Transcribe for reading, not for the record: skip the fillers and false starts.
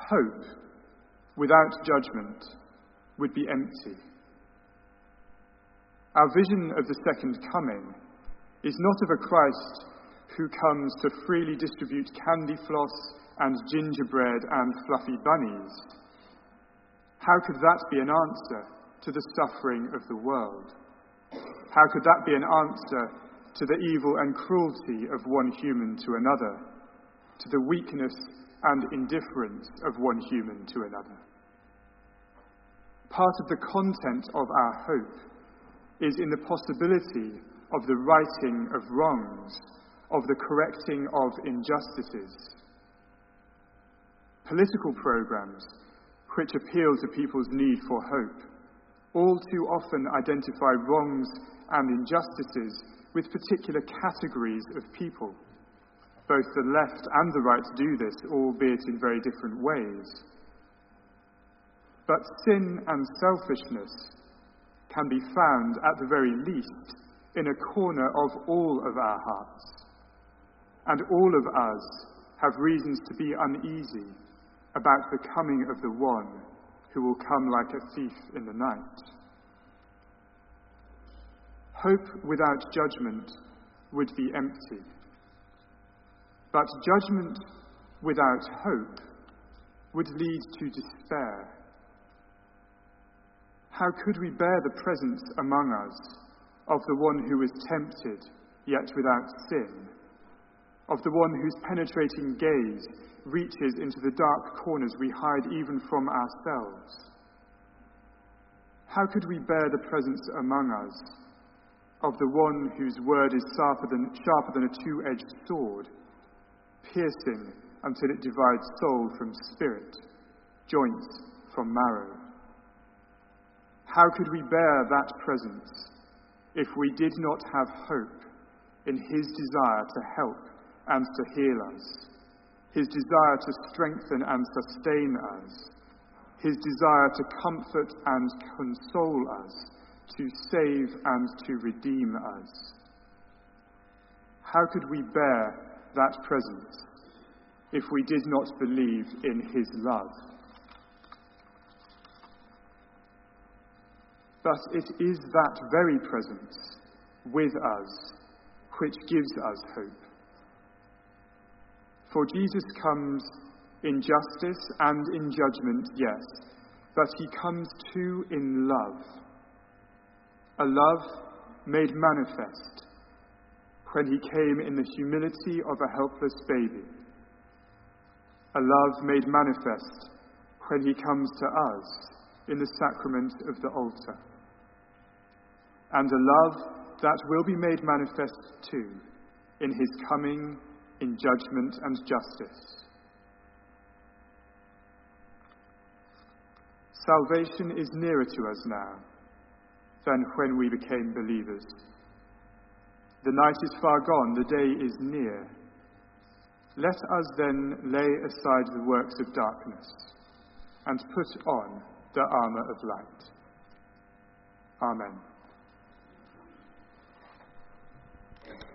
Hope without judgment would be empty. Our vision of the second coming is not of a Christ who comes to freely distribute candy floss and gingerbread and fluffy bunnies. How could that be an answer to the suffering of the world? How could that be an answer to the evil and cruelty of one human to another, to the weakness and indifference of one human to another? Part of the content of our hope is in the possibility of the righting of wrongs, of the correcting of injustices. Political programs which appeal to people's need for hope all too often identify wrongs and injustices with particular categories of people. Both the left and the right do this, albeit in very different ways. But sin and selfishness can be found, at the very least, in a corner of all of our hearts. And all of us have reasons to be uneasy about the coming of the one who will come like a thief in the night. Hope without judgment would be empty. But judgment without hope would lead to despair. How could we bear the presence among us of the one who was tempted, yet without sin? Of the one whose penetrating gaze reaches into the dark corners we hide even from ourselves? How could we bear the presence among us of the one whose word is sharper than a two-edged sword, piercing until it divides soul from spirit, joints from marrow? How could we bear that presence if we did not have hope in his desire to help and to heal us, his desire to strengthen and sustain us, his desire to comfort and console us, to save and to redeem us? How could we bear that presence if we did not believe in his love? But it is that very presence with us which gives us hope. For Jesus comes in justice and in judgment, yes, but he comes too in love. A love made manifest when he came in the humility of a helpless baby. A love made manifest when he comes to us in the sacrament of the altar. And a love that will be made manifest too in his coming in judgment and justice. Salvation is nearer to us now than when we became believers. The night is far gone, the day is near. Let us then lay aside the works of darkness and put on the armour of light. Amen.